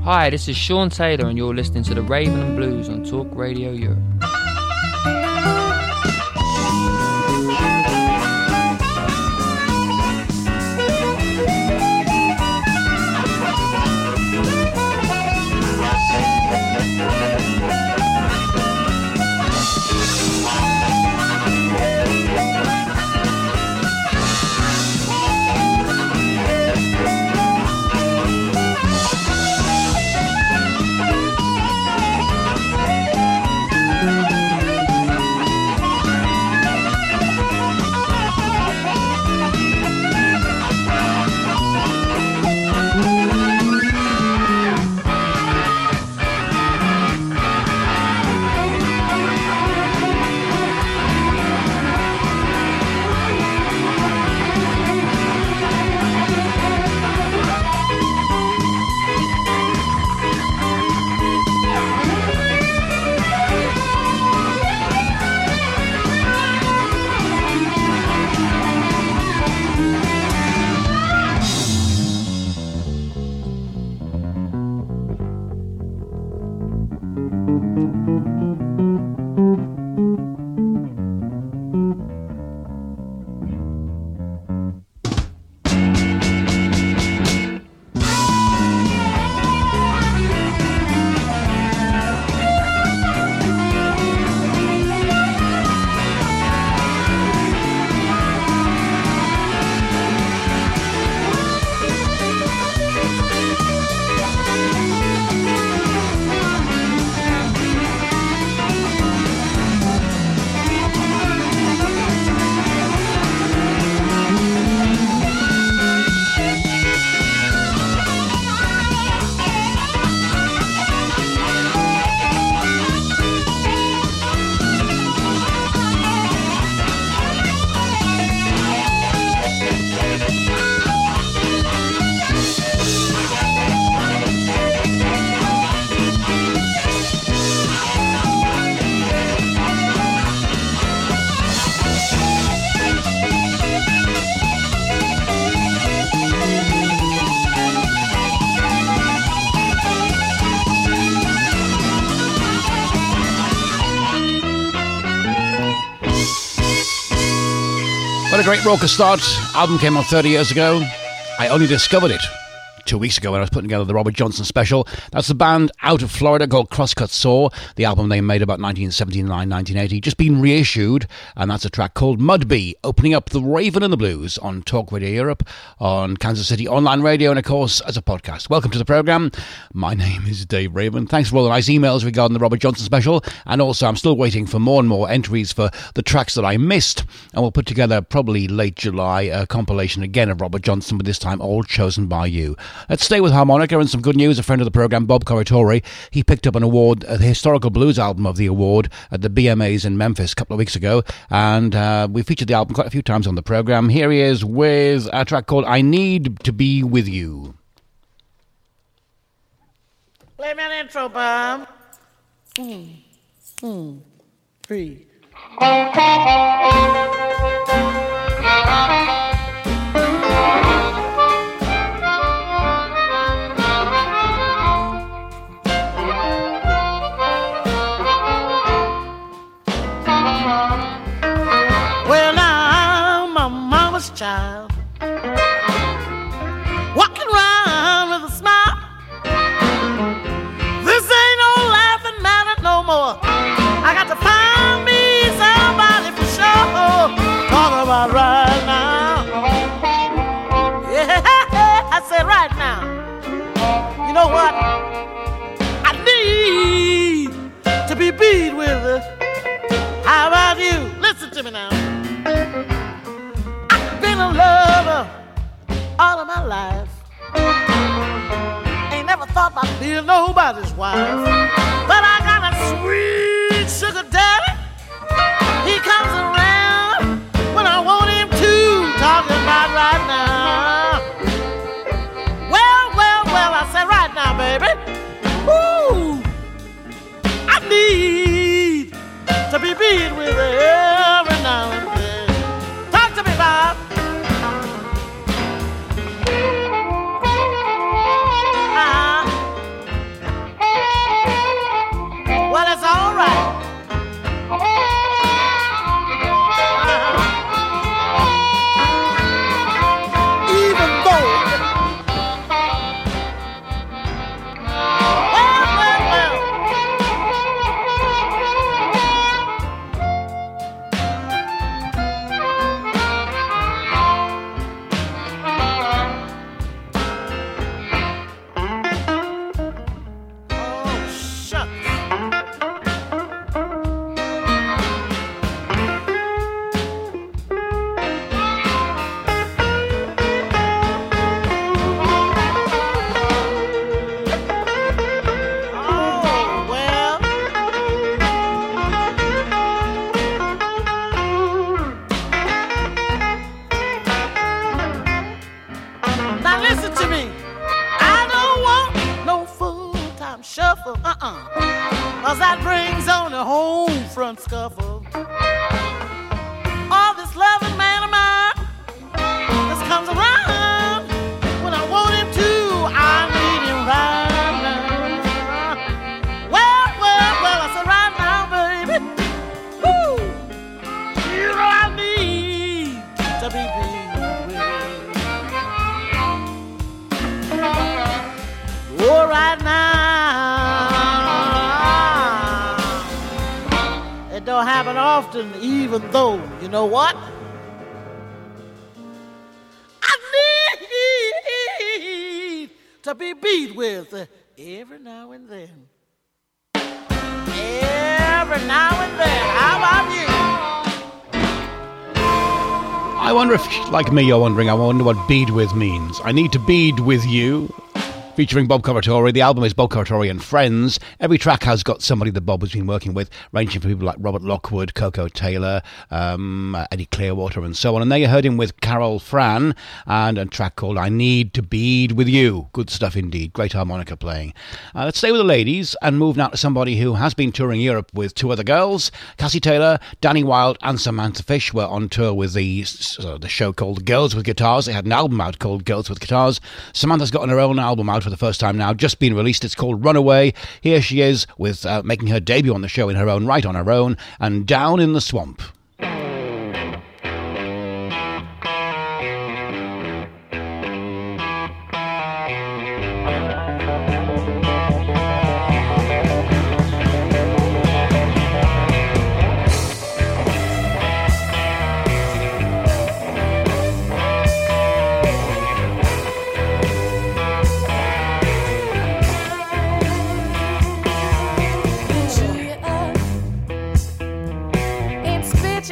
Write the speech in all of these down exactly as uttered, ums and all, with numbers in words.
Hi, this is Sean Taylor and you're listening to the Raven and Blues on Talk Radio Europe. What a great rocker start. Album came out thirty years ago. I only discovered it two weeks ago when I was putting together the Robert Johnson special. That's the band out of Florida called Crosscut Saw. The album they made about nineteen seventy-nine nineteen eighty, just been reissued, and that's a track called Mudbee, opening up the Raven and the Blues on Talk Radio Europe, on Kansas City Online Radio, and of course as a podcast. Welcome to the programme. My name is Dave Raven. Thanks for all the nice emails regarding the Robert Johnson special, and also I'm still waiting for more and more entries for the tracks that I missed, and we'll put together probably late July a compilation again of Robert Johnson, but this time all chosen by you. Let's stay with harmonica and some good news. A friend of the programme, Bob Corritore, he picked up an award, the Historical Blues album of the award at the B M As in Memphis a couple of weeks ago, and uh, we featured the album quite a few times on the programme. Here he is with a track called I Need to Be With You. Play me an intro, Bob. Hmm. Hmm. Three. Well, now I'm a mama's child, walking around with a smile. This ain't no laughing matter no more. I got to find me somebody for sure. Talk about right now. Yeah, I said right now. You know what? I need to be beat with her. How about you? Listen to me now. I've been a lover all of my life. Ain't never thought about being nobody's wife. But I got a sweet sugar daddy. He comes around when I want him to. Talking about right now. Well, well, well, I said right now, baby. Ooh, I need to be beat with every now and then. Talk to me, Bob. Uh, shuffle, uh-uh. Cause that brings on the home front scuffle. All this loving man of mine, this comes around when I want him to, I need him right now. Well, well, well, I said right now, baby, woo, you know I need to be with. Oh, right now, it don't happen often, even though, you know what? To be beat with uh, every now and then. Every now and then. How about you? I wonder if, like me, you're wondering, I wonder what bead with means. I need to bead with you. Featuring Bob Corritore. The album is Bob Corritore and Friends. Every track has got somebody that Bob has been working with, ranging from people like Robert Lockwood, Coco Taylor, um, Eddie Clearwater, and so on. And there you heard him with Carol Fran and a track called I Need to Bead With You. Good stuff indeed. Great harmonica playing. Uh, let's stay with the ladies and move now to somebody who has been touring Europe with two other girls. Cassie Taylor, Danny Wilde, and Samantha Fish were on tour with the, uh, the show called Girls with Guitars. They had an album out called Girls with Guitars. Samantha's got her own album out for the first time now, just been released. It's called Runaway. Here she is with uh, making her debut on the show in her own right, on her own, and Down in the Swamp. Spit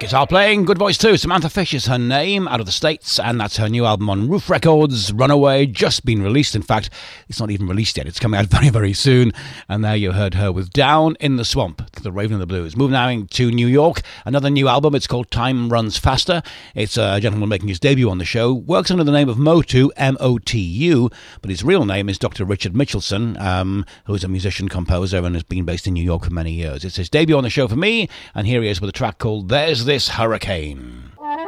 Guitar playing, good voice too. Samantha Fish is her name, out of the States, and that's her new album on Roof Records, Runaway, just been released. In fact, it's not even released yet. It's coming out very, very soon. And there you heard her with Down in the Swamp, the Raven and the Blues. Moving now to New York, another new album. It's called Time Runs Faster. It's a gentleman making his debut on the show. Works under the name of Motu, M O T U, but his real name is Doctor Richard Mitchelson, um, who's a musician, composer, and has been based in New York for many years. It's his debut on the show for me, and here he is with a track called There's This Hurricane.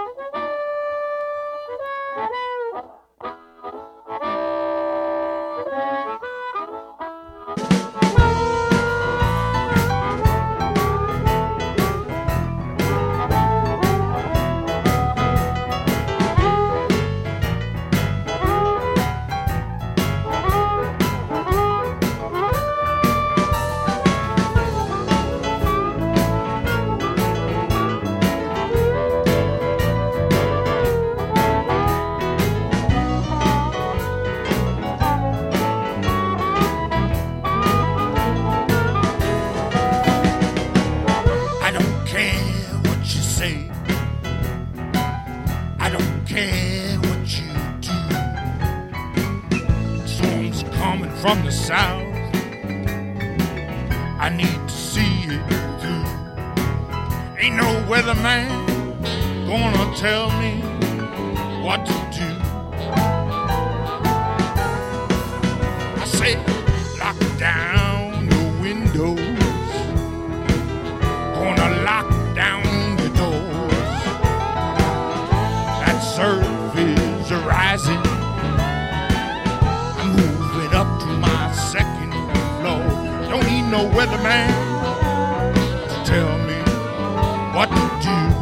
From the south, I need to see it through. Ain't no weatherman gonna tell me what to do. I say, lock down your windows, gonna lock down the doors. That surf is rising, up to my second floor. Don't need no weatherman to tell me what to do.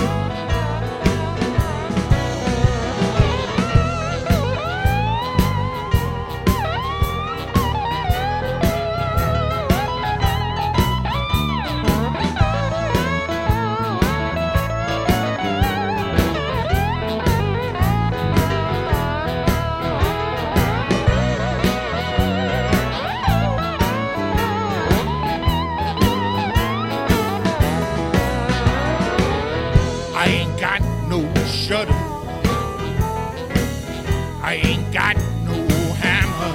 I ain't got no hammer,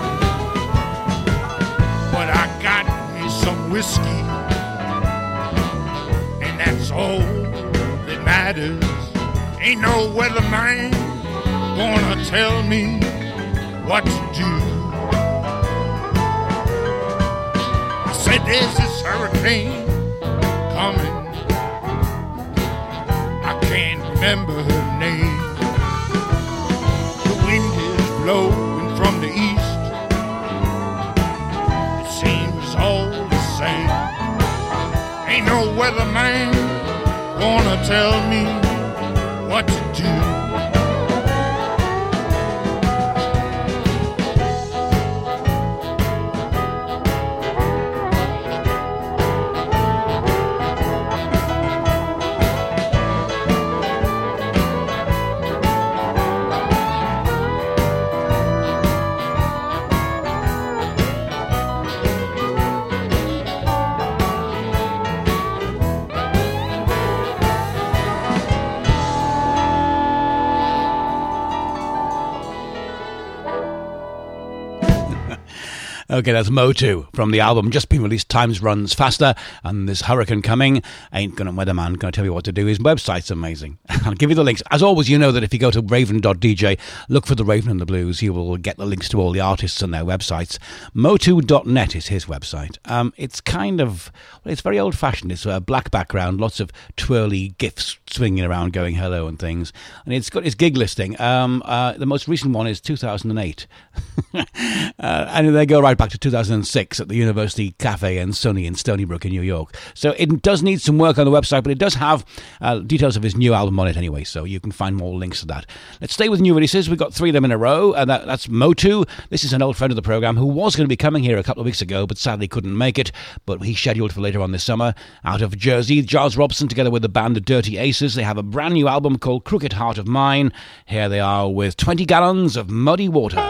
but I got me some whiskey, and that's all that matters. Ain't no weatherman gonna tell me what to do. I said there's this hurricane coming, I can't remember her name. The wind is blowing from the east, it seems all the same. Ain't no weatherman gonna tell me what to do. Okay, that's Motu from the album just been released, Times Runs Faster, and this hurricane coming. Ain't gonna weatherman gonna tell you what to do. His website's amazing. I'll give you the links. As always, you know that if you go to raven dot d j, look for the Raven and the Blues, you will get the links to all the artists and their websites. motu dot net is his website. Um, it's kind of, well, it's very old-fashioned. It's a black background, lots of twirly gifs swinging around, going hello and things. And it's got its gig listing. Um, uh, the most recent one is two thousand eight. uh, and they go right back to two thousand six at the University Cafe and Sunny in Stony Brook in New York. So it does need some work on the website, but it does have uh, details of his new album on it anyway, so you can find more links to that. Let's stay with new releases. We've got three of them in a row, and that, that's Motu. This is an old friend of the program who was going to be coming here a couple of weeks ago, but sadly couldn't make it, but he's scheduled for later on this summer. Out of Jersey, Giles Robson, together with the band The Dirty Aces, they have a brand new album called Crooked Heart of Mine. Here they are with twenty gallons of muddy water.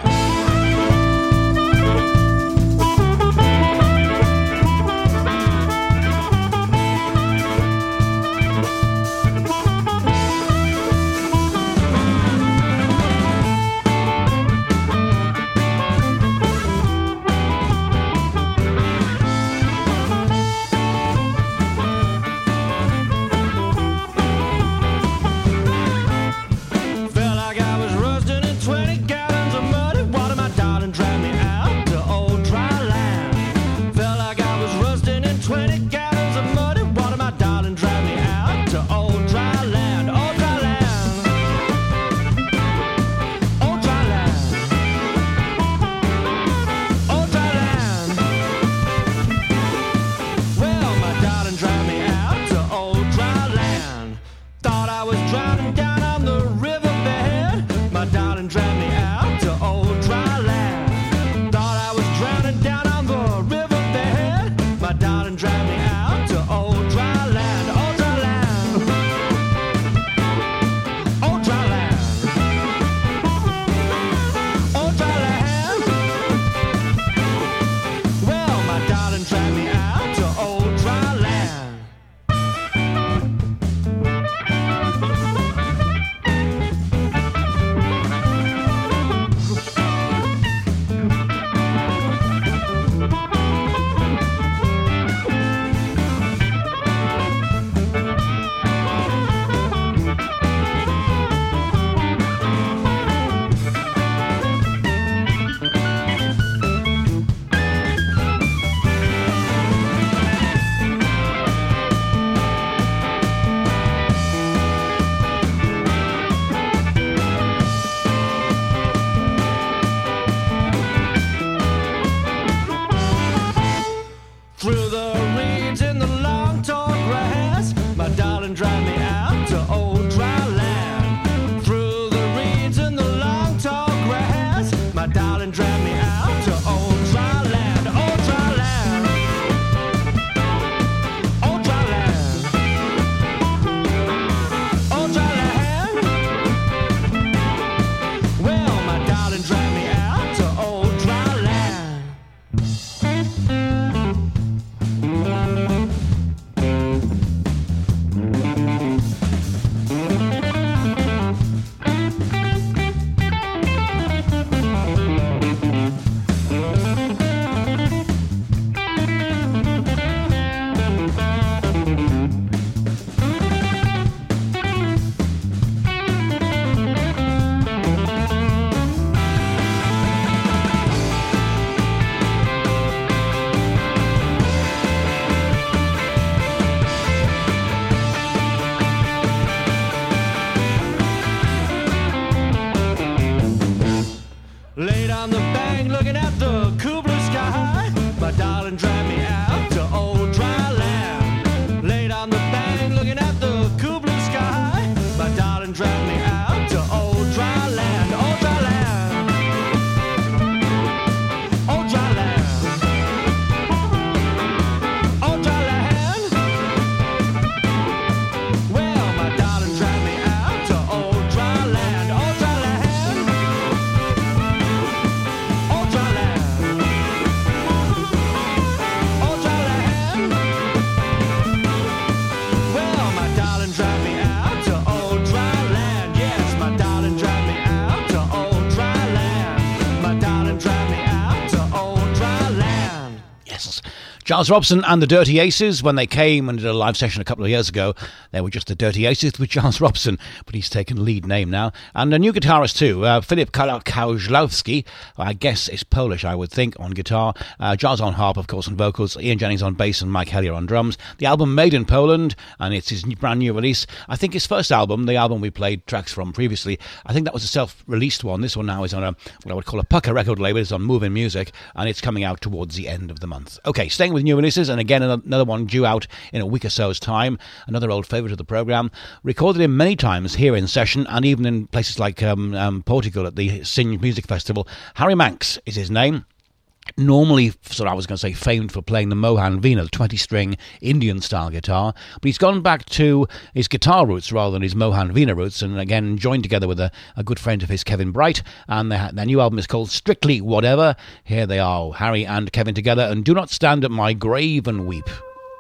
else. Giles Robson and the Dirty Aces, when they came and did a live session a couple of years ago, they were just the Dirty Aces with Giles Robson, but he's taken lead name now. And a new guitarist too, uh, Filip Kozlowski, I guess is Polish, I would think, on guitar. Uh, Giles on harp, of course, on vocals. Ian Jennings on bass and Mike Hellier on drums. The album made in Poland, and it's his brand new release. I think his first album, the album we played tracks from previously, I think that was a self-released one. This one now is on a what I would call a pucker record label. It's on Moving Music, and it's coming out towards the end of the month. Okay, staying with new releases, and again another one due out in a week or so's time. Another old favourite of the programme. Recorded him many times here in session, and even in places like um, um, Portugal at the Singe Music Festival. Harry Manx is his name. Normally, sort of, I was going to say, famed for playing the Mohan Veena, the twenty-string Indian-style guitar, but he's gone back to his guitar roots rather than his Mohan Veena roots, and again joined together with a, a good friend of his, Kevin Bright, and their, their new album is called Strictly Whatever. Here they are, Harry and Kevin together, and Do Not Stand at My Grave and Weep.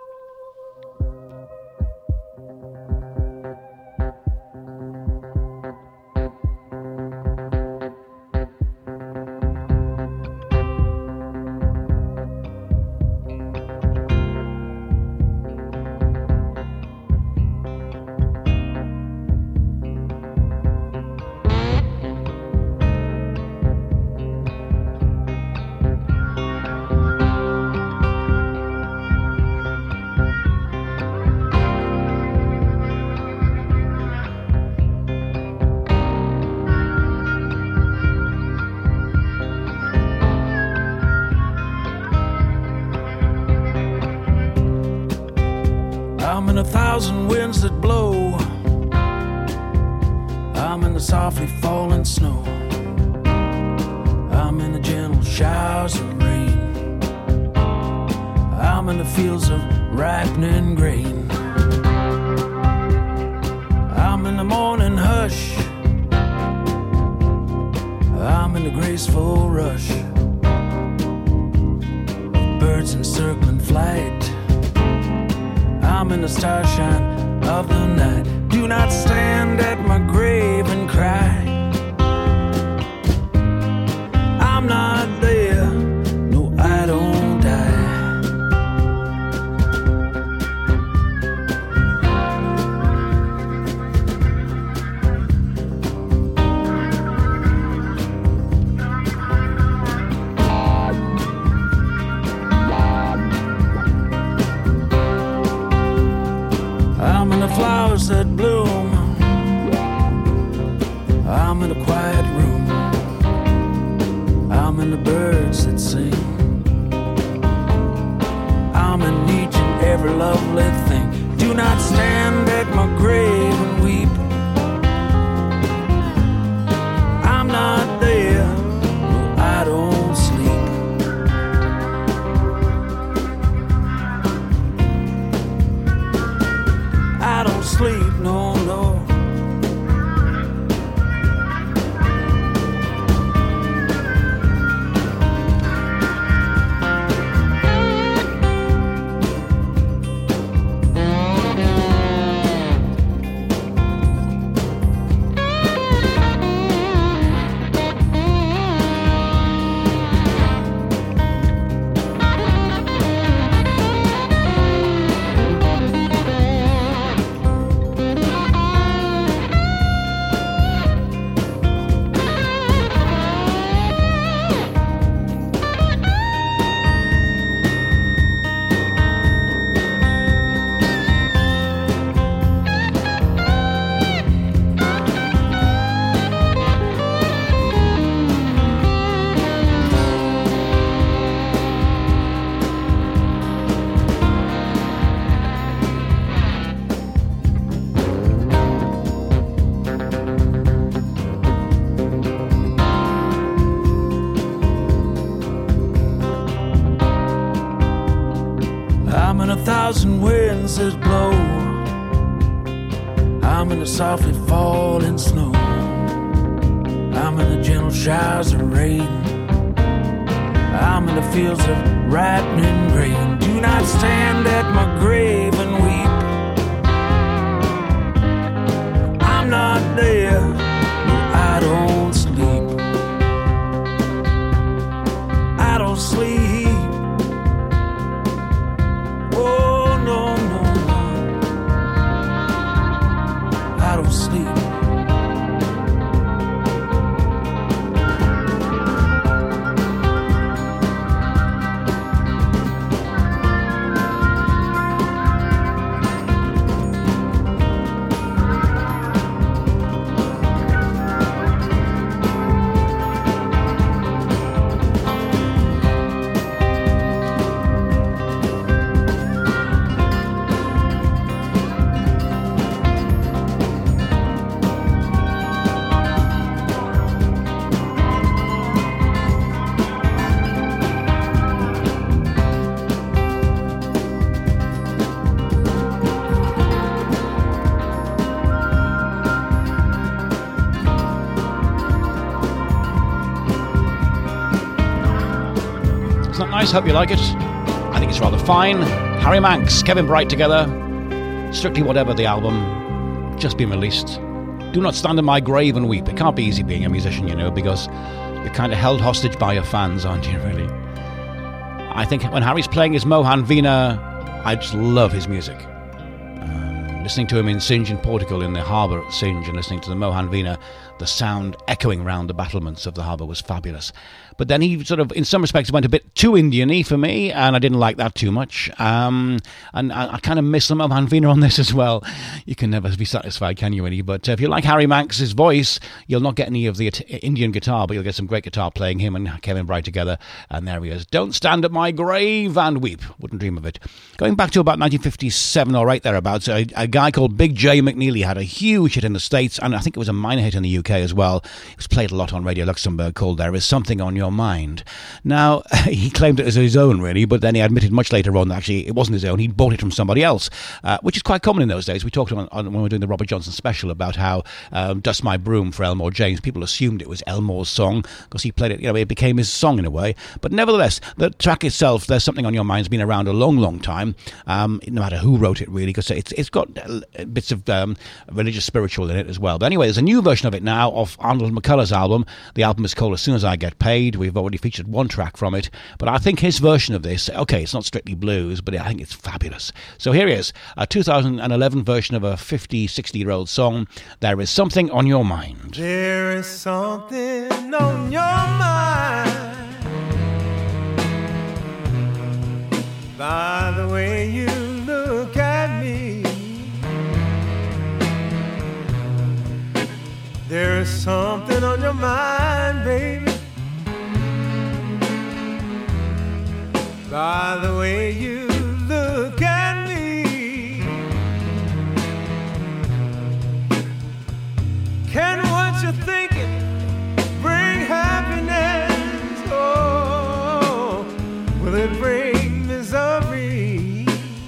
I'm in a thousand winds that blow. I'm in the softly falling snow. I'm in the gentle showers of rain. I'm in the fields of ripening grain. I'm in the morning hush. I'm in the graceful rush of birds in circling flight. I'm in the starshine of the night. Do not stand at my grave and cry. I'm not there, no, I don't die. I'm in the flowers that bloom. I'm in a quiet room. I'm in the birds that sing. I'm in each and every lovely thing. Do not stand at my grave and weep. I'm not there, no, I don't sleep. I don't sleep, no, no. I'm in a thousand winds that blow. I'm in the softly falling snow. I'm in the gentle showers of rain. I'm in the fields of ripening grain. Do not stand at my grave and weep. I'm not there, no, I don't sleep. I don't sleep. nice. Hope you like it. I think it's rather fine. Harry Manx, Kevin Bright together. Strictly Whatever, the album. Just been released. Do not stand in my grave and weep. It can't be easy being a musician, you know, because you're kind of held hostage by your fans, aren't you, really? I think when Harry's playing his Mohan Veena, I just love his music. Um, listening to him in Singe in Portugal, in the harbour at Singe, and listening to the Mohan Veena, the sound echoing round the battlements of the harbour was fabulous. But then he sort of, in some respects, went a bit too Indian-y for me, and I didn't like that too much. Um, and I, I kind of miss the Mohan Veena on this as well. You can never be satisfied, can you, really? But uh, if you like Harry Manx's voice, you'll not get any of the Indian guitar, but you'll get some great guitar playing, him and Kevin Bright together. And there he is. Don't stand at my grave and weep. Wouldn't dream of it. Going back to about nineteen fifty-seven or right thereabouts, a, a guy called Big J McNeely had a huge hit in the States, and I think it was a minor hit in the U K as well. It was played a lot on Radio Luxembourg, called There Is Something on Your Mind. Now, he claimed it as his own, really, but then he admitted much later on that actually it wasn't his own. He'd bought it from somebody else, uh, which is quite common in those days. We talked on, on, when we were doing the Robert Johnson special about how um, Dust My Broom for Elmore James, people assumed it was Elmore's song because he played it, you know, it became his song in a way. But nevertheless, the track itself, There's Something on Your Mind, has been around a long, long time, um, no matter who wrote it, really, because it's, it's got bits of um, religious spiritual in it as well. But anyway, there's a new version of it now of Arnold McCullers' album. The album is called As Soon As I Get Paid. We've already featured one track from it, but I think his version of this, okay, it's not strictly blues, but I think it's fabulous. So here he is, a two thousand eleven version of a fifty, sixty year old song, There Is Something on Your Mind. There is something on your mind, by the way you look at me. There is something on your mind, baby, by the way you look at me. Can what you're thinking bring happiness? Oh, will it bring misery?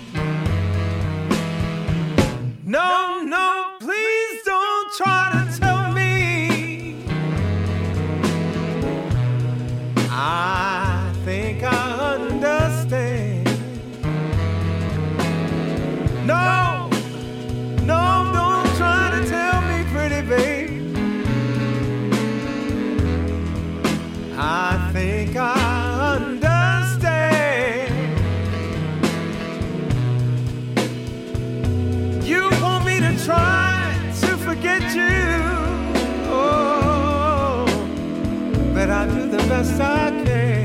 No, no, please don't try to tell me. I think I understand. No, no, don't try to tell me, pretty babe. I think I understand. You want me to try to forget you, oh, but I do the best I can.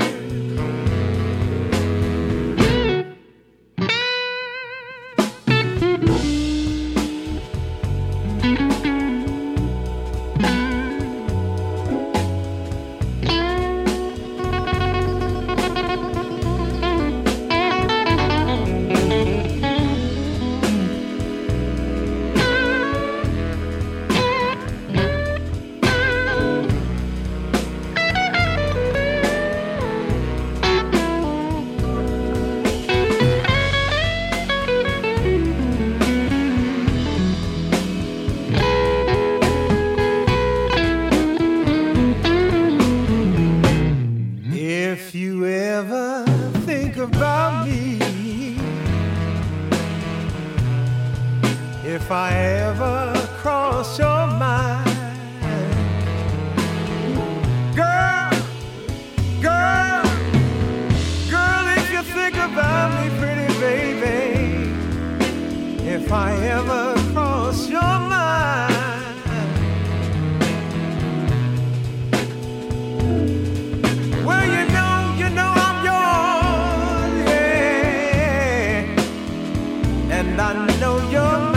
If I ever cross your mind, girl, girl, girl, if you think about me, pretty baby, if I ever cross your mind, well, you know, you know I'm yours, yeah, and I know you're mine.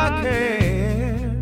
I can.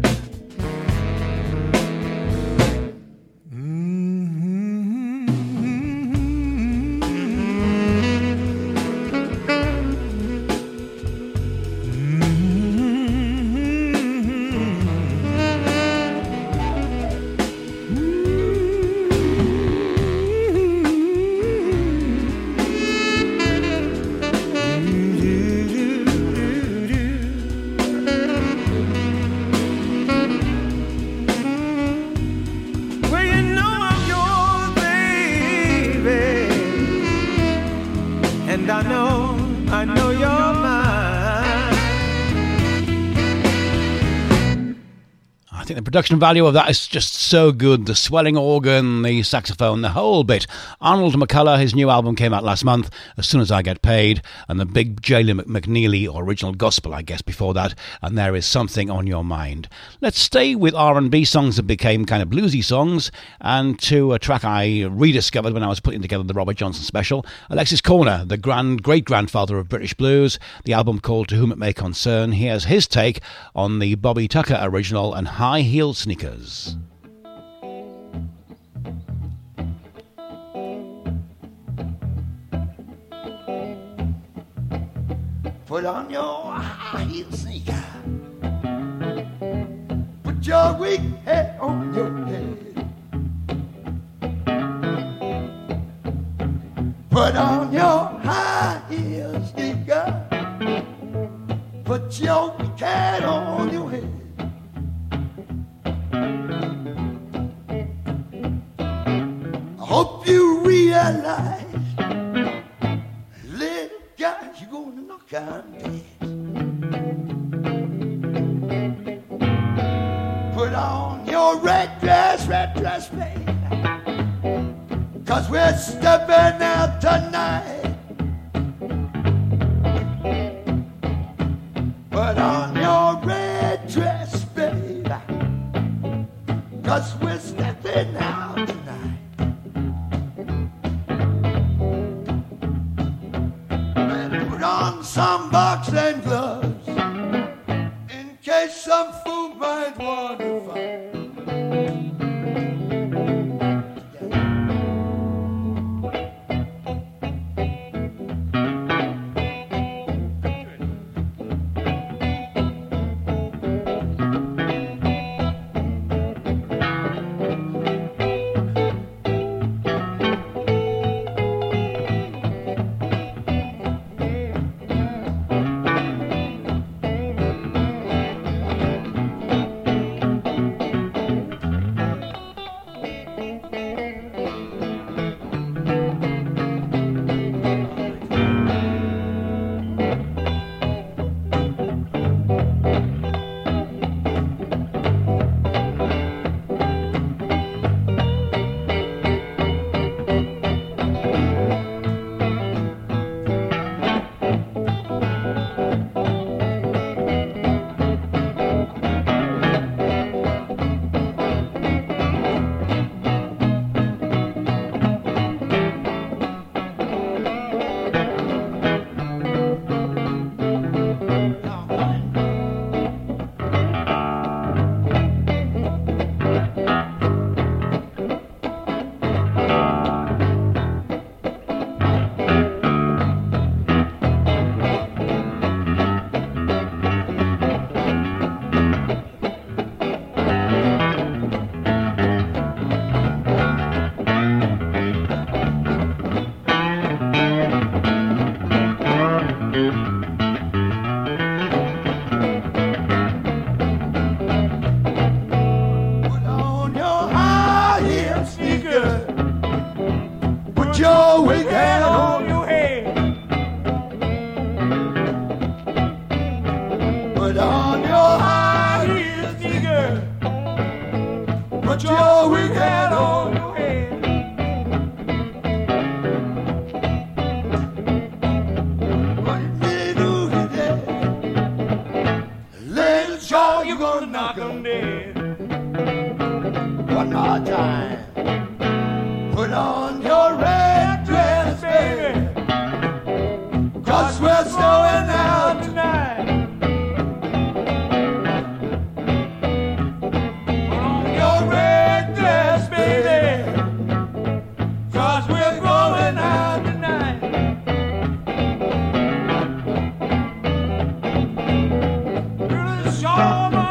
Production value of that is just so good. The swelling organ, the saxophone, the whole bit. Arnold McCullough, his new album came out last month, As Soon As I Get Paid, and the big Jalen McNeely original gospel, I guess, before that, and There Is Something on Your Mind. Let's stay with R and B songs that became kind of bluesy songs, and to a track I rediscovered when I was putting together the Robert Johnson special, Alexis Corner, the grand great-grandfather of British blues, the album called To Whom It May Concern. Here's his take on the Bobby Tucker original and High Heel Sneakers. Put on your high heel sneaker. Put your weak head on your head. Put on your high heel sneaker. Put your weak head on your head. Hope you realize, little guy, you're gonna knock out dead. Put on your red dress, red dress, baby, 'cause we're stepping out tonight. Put on your red dress, baby, 'cause we're stepping out tonight. On some boxing gloves, in case some fool might want to fight.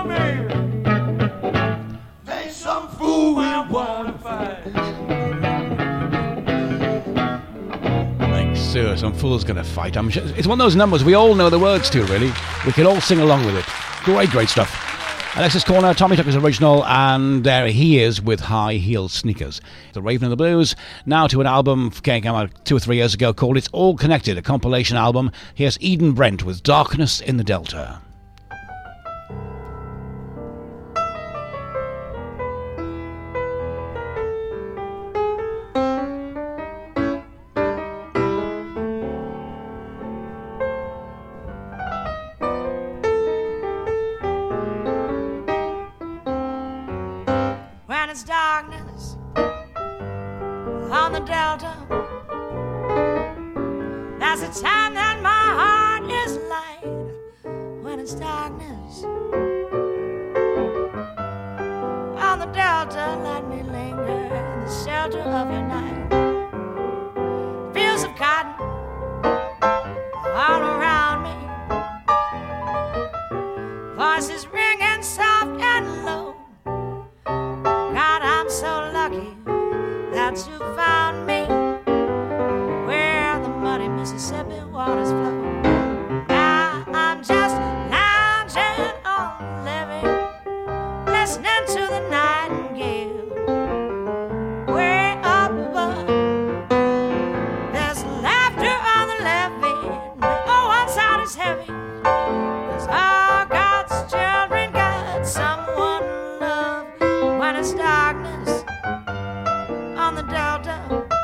me. They some fool we wanna fight. Like, sir, some fool's gonna fight. I'm sure it's one of those numbers we all know the words to, really. We can all sing along with it. Great, great stuff. Alexis Corner, Tommy Tucker's original, and there he is with High Heel Sneakers. The Raven and the Blues, now to an album came out two or three years ago called It's All Connected, a compilation album. Here's Eden Brent with Darkness in the Delta. It's darkness on the Delta. That's the time that my heart is light. When it's darkness on the Delta, let me linger in the shelter of your night. Fields of cotton all around me, voices ringing soft and low. God, I'm so lucky that you found me where the muddy Mississippi waters flow. Now I'm just lounging on the levee, listening to the nightingale. Way up above, there's laughter on the levee. Oh, one side is heavy, 'cause all God's children got someone to love. When it's darkness on the Delta,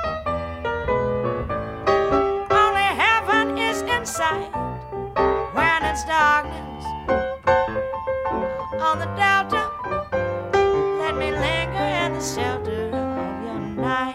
only heaven is in sight. When it's darkness on the Delta, let me linger in the shelter of your night.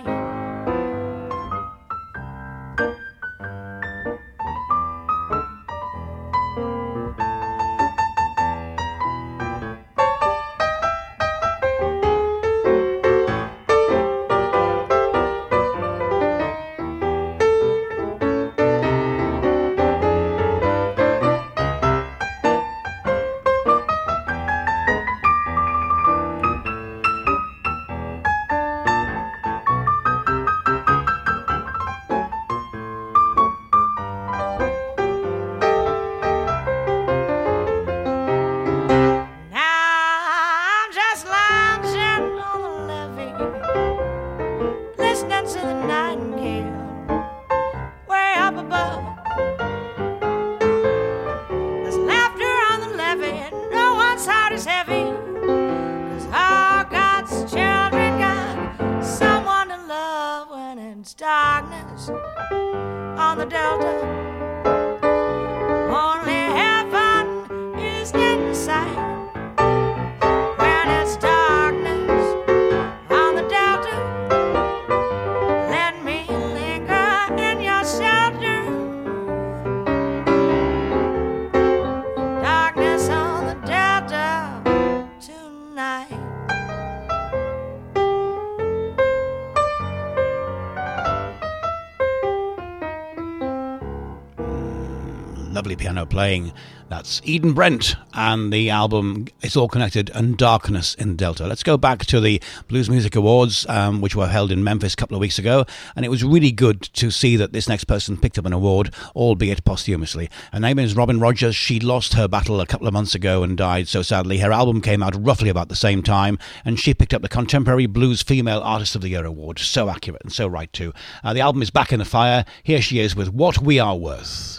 Lovely piano playing. That's Eden Brent and the album It's All Connected and Darkness in the Delta. Let's go back to the Blues Music Awards, um, which were held in Memphis a couple of weeks ago, and it was really good to see that this next person picked up an award, albeit posthumously. Her name is Robin Rogers. She lost her battle a couple of months ago and died so sadly. Her album came out roughly about the same time, and she picked up the Contemporary Blues Female Artist of the Year award. So accurate and so right too. Uh, the album is back in the fire. Here she is with What We Are Worth.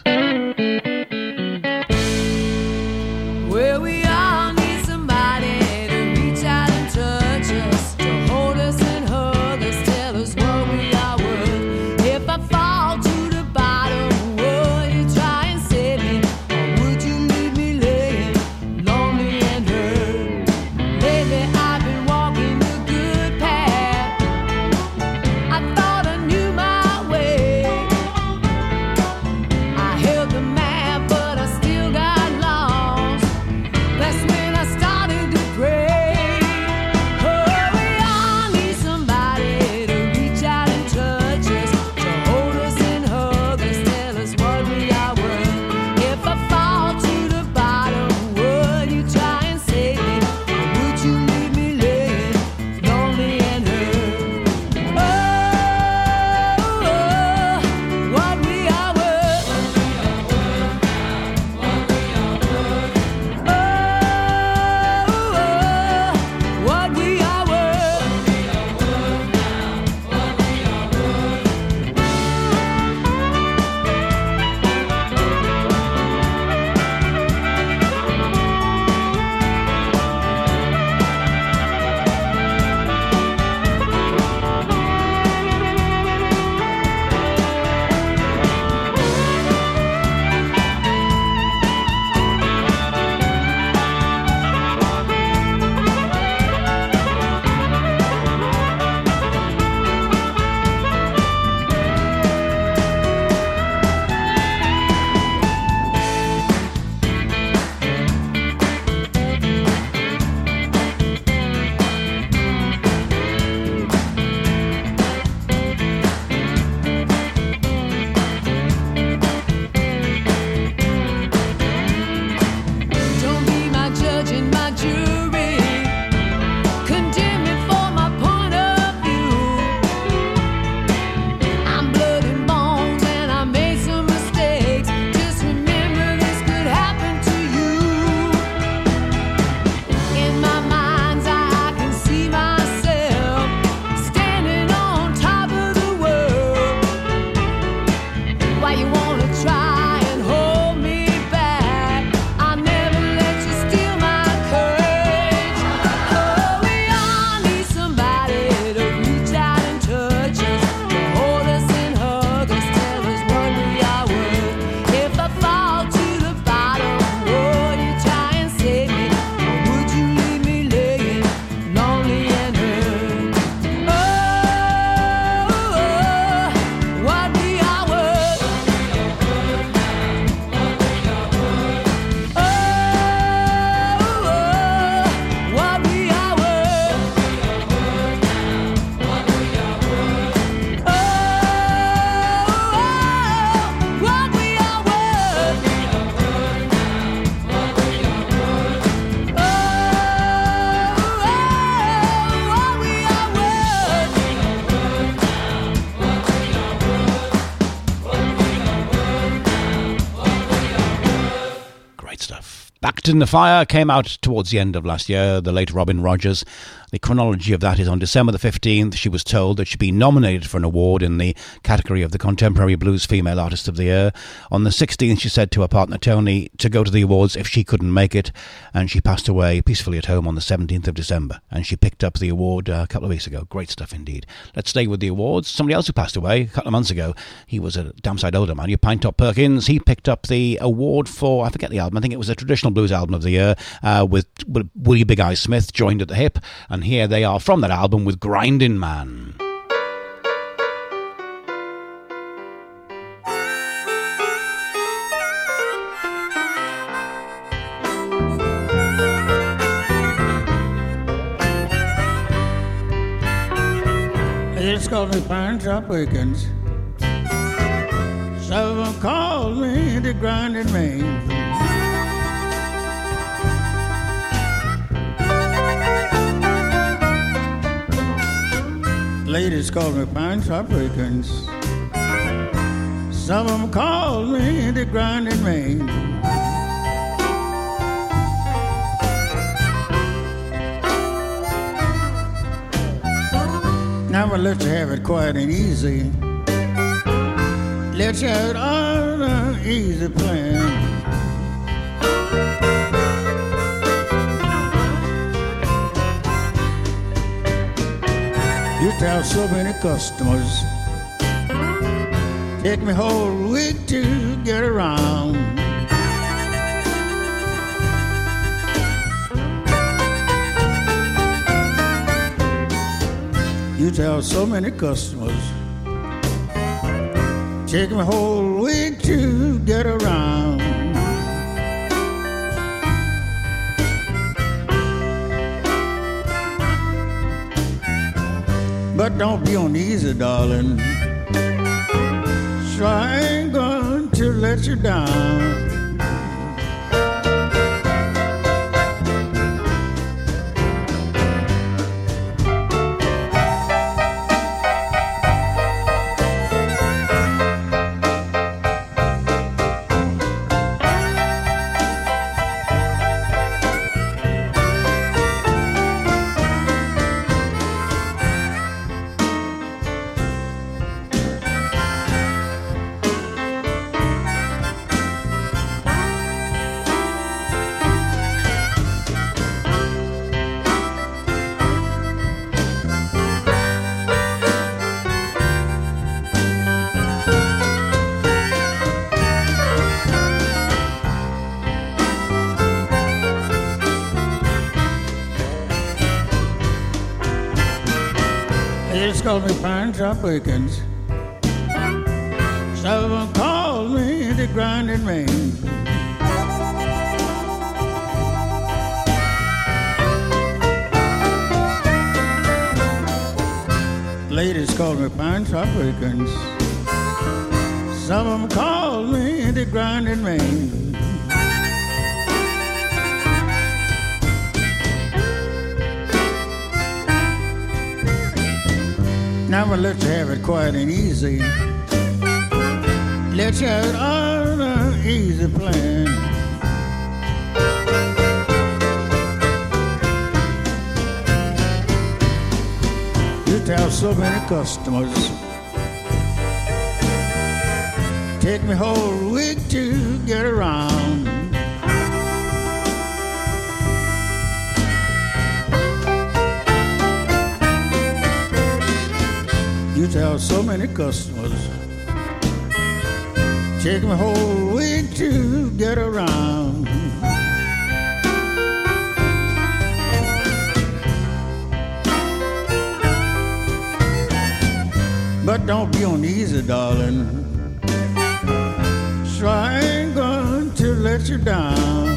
Where we all need somebody to reach out and touch us, to hold us and hug us, tell us what we are worth. If I fall to the bottom, would you try and save me? Or would you leave me laying lonely and hurt? Lately I've been walking the good path. I thought I knew my way. I held the Backed in the Fire came out towards the end of last year, the late Robin Rogers. The chronology of that is on December the fifteenth, she was told that she'd be nominated for an award in the category of the Contemporary Blues Female Artist of the Year. On the sixteenth, she said to her partner Tony to go to the awards if she couldn't make it, and she passed away peacefully at home on the seventeenth of December. And she picked up the award uh, a couple of weeks ago. Great stuff indeed. Let's stay with the awards. Somebody else who passed away a couple of months ago, he was a damn sight older man, you Pine Top Perkins. He picked up the award for, I forget the album, I think it was a Traditional Blues Album of the Year, uh, with Willie Big Eye Smith joined at the hip, and here they are from that album with Grindin' Man. It's called me Pine Top Perkins. Some of them call me the Grindin' Man. Ladies call me Pine Top Perkins. Some of them call me the Grindin' Man. Now I'll let you have it quiet and easy. Let you have it on an easy plan. You tell so many customers, take me whole week to get around. You tell so many customers, take me whole week to get around. But don't be uneasy, darling. So I ain't going to let you down. Call me Pine Top Perkins. Some of them call me the Grindin' Man. Ladies call me Pine Top Perkins. Some of them call me the Grindin' Man. Now I'll let you have it quiet and easy. Let you have it on an easy plan. You tell so many customers, take me whole week to get around. You tell so many customers, take me whole week to get around. But don't be uneasy, darling. So I ain't going to let you down.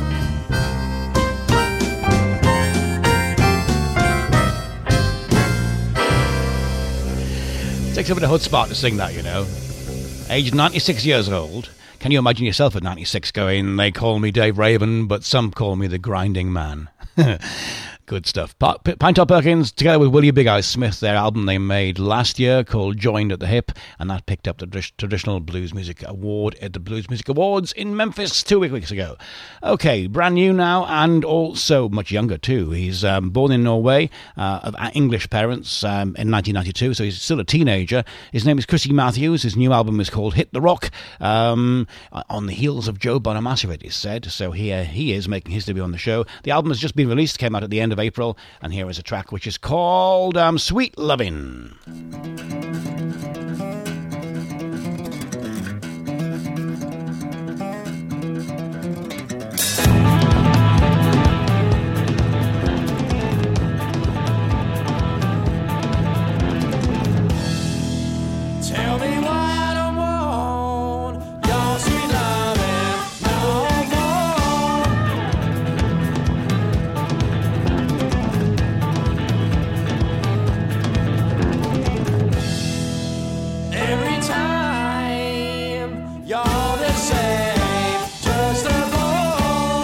Takes a bit of chutzpah to sing that, you know. Aged ninety-six years old. Can you imagine yourself at ninety-six going, they call me Dave Raven, but some call me the Grinding Man. Good stuff. Pa- P- Pinetop Perkins, together with Willie Big Eyes Smith, their album they made last year called Joined at the Hip, and that picked up the tr- Traditional Blues Music Award at the Blues Music Awards in Memphis two weeks ago. Okay, brand new now, and also much younger too. He's um, born in Norway, uh, of English parents, um, in nineteen ninety-two, so he's still a teenager. His name is Chrissy Matthews. His new album is called Hit the Rock, um, on the heels of Joe Bonamassa, it is said, so here he is making his debut on the show. The album has just been released, came out at the end of April, and here is a track which is called um, Sweet Lovin'. Tell me why I don't want your sweet loving no more. Every time you're the same, just a bore.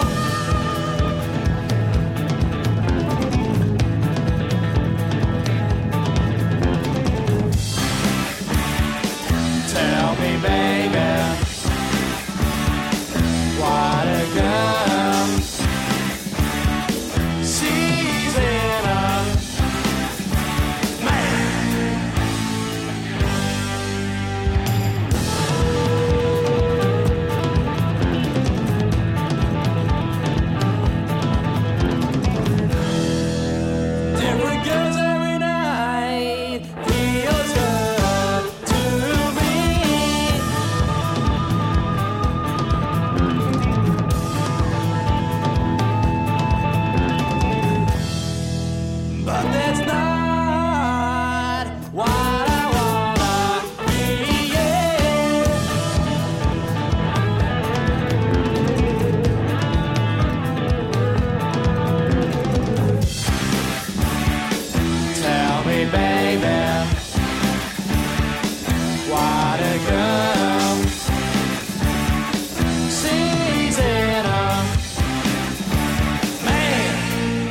Tell me, baby, what a girl sees in a man. Different girls every night feels good to me. But that's not what I wanna be. Yeah. Tell me, baby, what a girl sees in a man.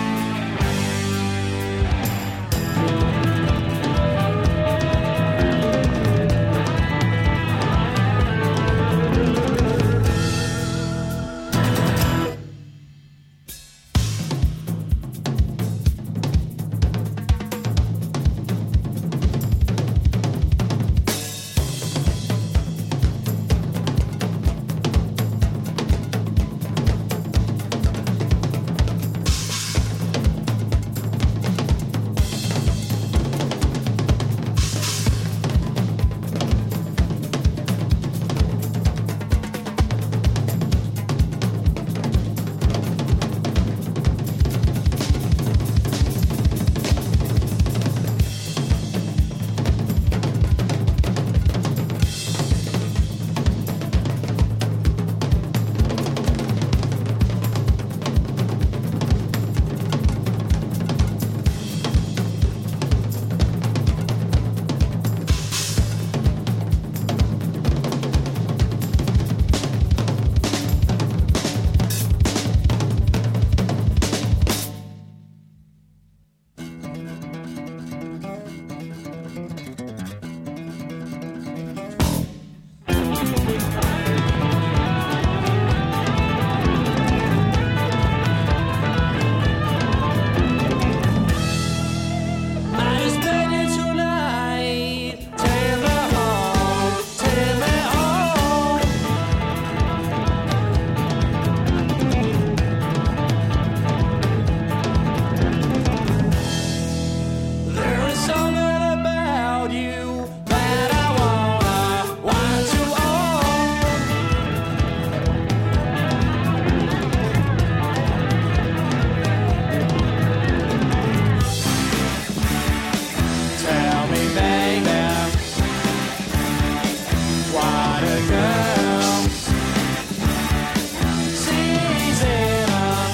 I just beg you tonight, take me home, take me home. There is something about you that I wanna, want to own. Tell me, baby, what a girl sees in a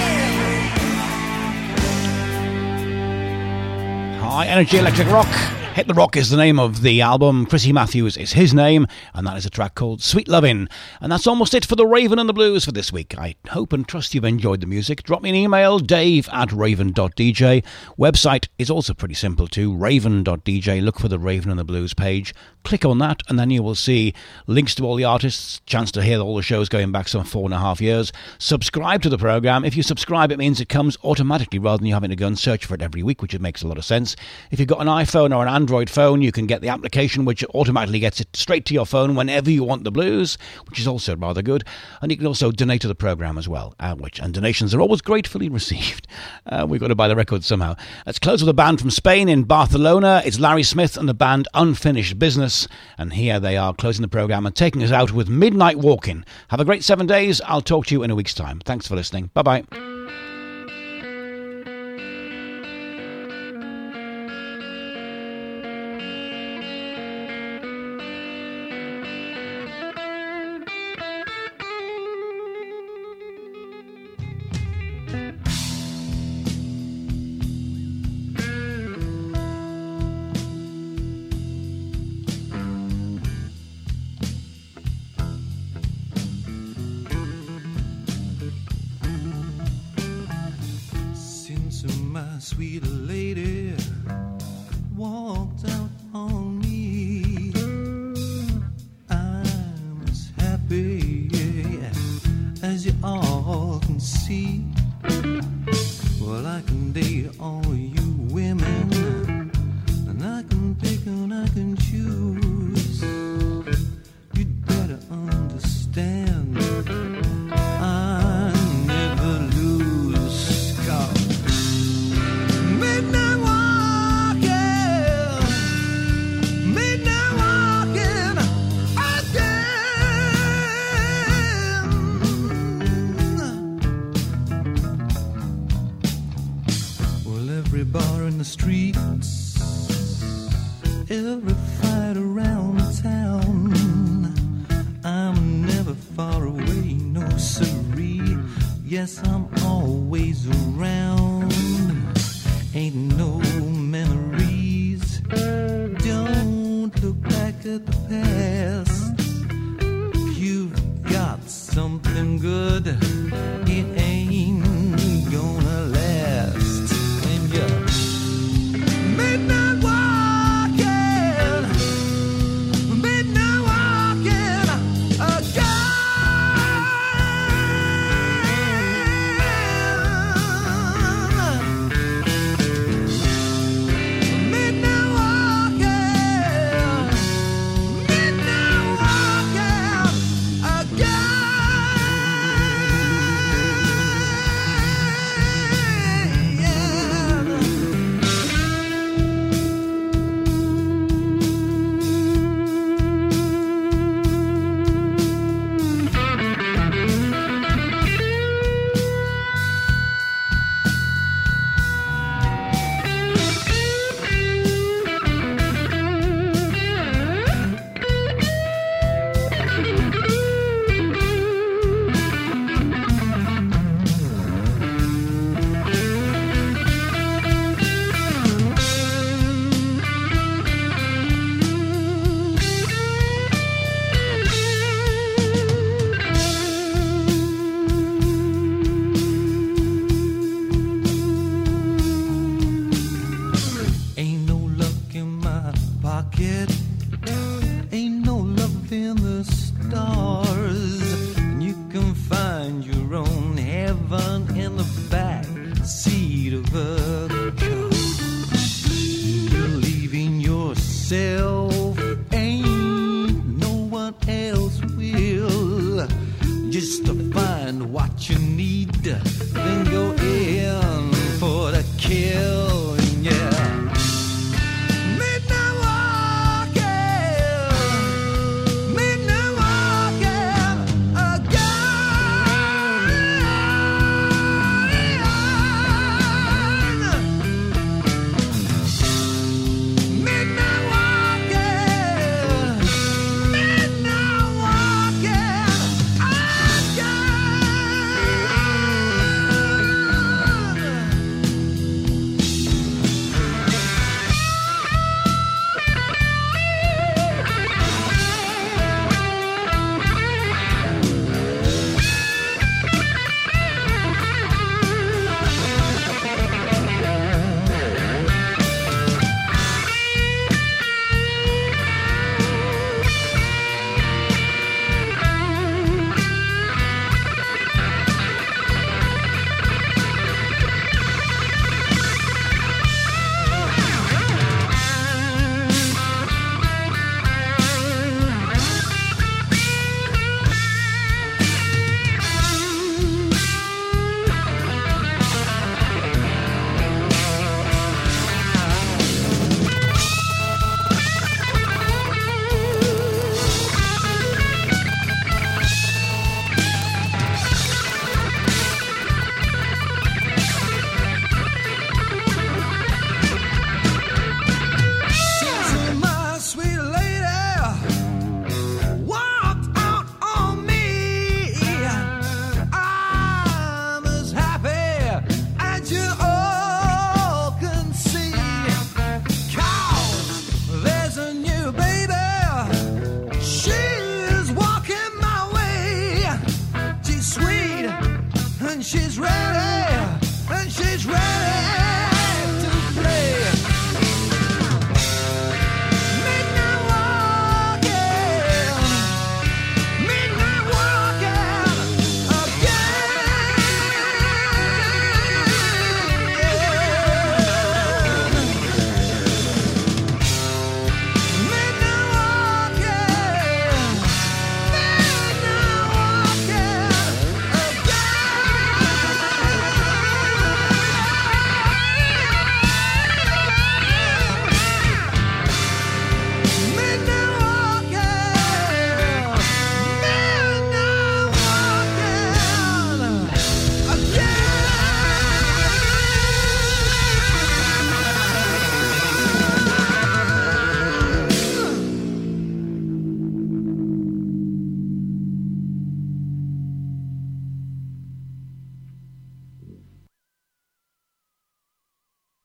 man. High energy electric rock, Hit the Rock is the name of the album. Chrissy Matthews is his name, and that is a track called Sweet Lovin'. And that's almost it for the Raven and the Blues for this week. I hope and trust you've enjoyed the music. Drop me an email, dave at raven dot d j. Website is also pretty simple too, raven dot d j. Look for the Raven and the Blues page. Click on that, and then you will see links to all the artists, chance to hear all the shows going back some four and a half years. Subscribe to the programme. If you subscribe, it means it comes automatically rather than you having to go and search for it every week, which makes a lot of sense. If you've got an iPhone or an Android phone, you can get the application which automatically gets it straight to your phone whenever you want the blues, which is also rather good. And you can also donate to the programme as well, uh, which and donations are always gratefully received. Uh, we've got to buy the records somehow. Let's close with a band from Spain in Barcelona. It's Larry Smith and the band Unfinished Business, and here they are closing the programme and taking us out with Midnight Walking. Have a great seven days. I'll talk to you in a week's time. Thanks for listening. Bye-bye. Sweet lady walked out on me. I'm as happy as you all can see. Well, I can date all you women, and I can pick and I can choose. You'd better understand, I never lose. 'Cause midnight walking, midnight walking again. Well, every bar in the streets, every fight around town, I'm never far away, no siree. Yes, I'm always around. Ain't no memories. Don't look back at the past. You've got something good, it ain't gonna last. And you're midnight walking, midnight walking again. Midnight walk. and she's ready.